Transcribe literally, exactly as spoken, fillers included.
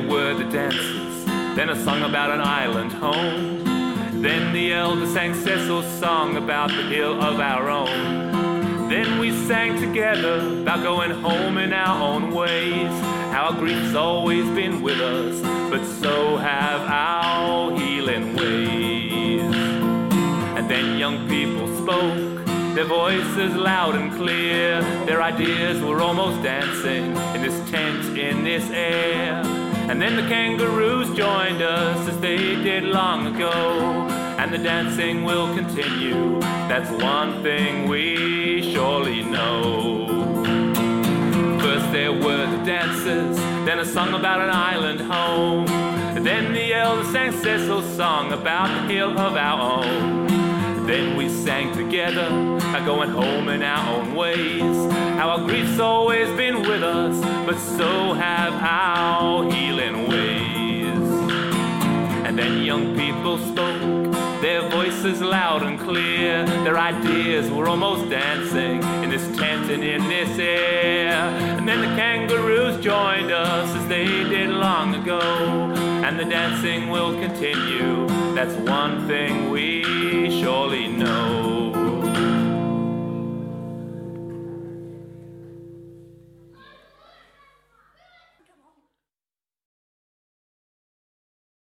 were the dances, then a song about an island home. Then the elder sang Cecil's song about the hill of our own. Then we sang together about going home in our own ways. How our grief's always been with us, but so have our healing ways. And then young people spoke, their voices loud and clear. Their ideas were almost dancing in this tent, in this air. And then the kangaroos joined us as they did long ago. And the dancing will continue, that's one thing we surely know. First there were the dances, then a song about an island home. Then the elder sang Cecil's song about the hill of our own. Then we sang together, going home in our own ways. How our grief's always been with us, but so have our healing ways. And then young people spoke, their voices loud and clear. Their ideas were almost dancing in this tent and in this air. And then the kangaroos joined us as they did long ago. And the dancing will continue, that's one thing we